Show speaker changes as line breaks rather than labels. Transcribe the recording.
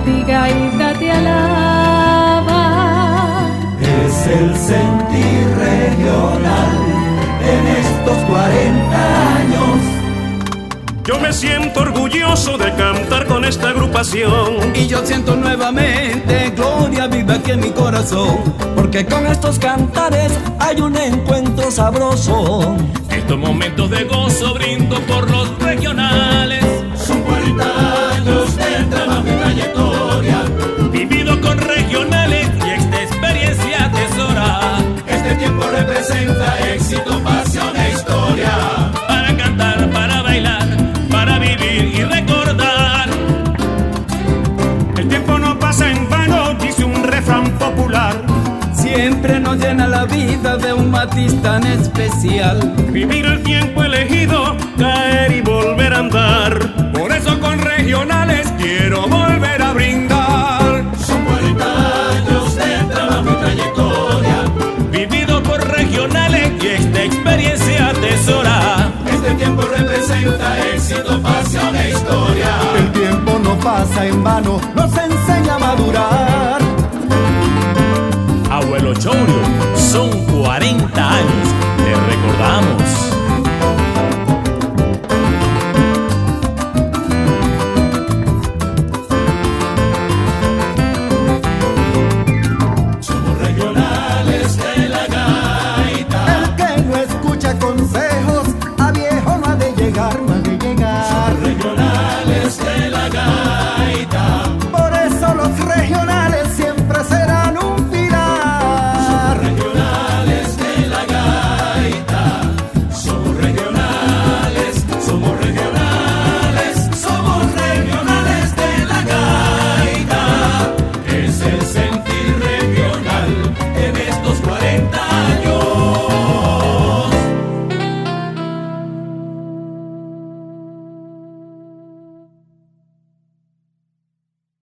ti Gaita te alaba.
Es el sentir regional en estos 40 años.
Yo me siento orgulloso de cantar con esta agrupación.
Y yo siento nuevamente gloria viva aquí en mi corazón, porque con estos cantares hay un encuentro sabroso.
Estos momentos de gozo brindo por los regionales.
Son 40 años de trabajo y trayectoria,
vivido con regionales y esta experiencia atesora.
Este tiempo representa éxito, pasión e historia.
Para cantar, para bailar, para vivir y recordar.
El tiempo no pasa en vano, dice un refrán popular.
Siempre nos llena la vida de un matiz tan especial.
Vivir el tiempo elegido, caer y volver a andar. Por eso con regionales quiero volver a brindar.
Son 40 años de trabajo y trayectoria,
vivido por regionales y esta experiencia atesora.
Este tiempo representa éxito, pasión e historia.
El tiempo no pasa en vano, no se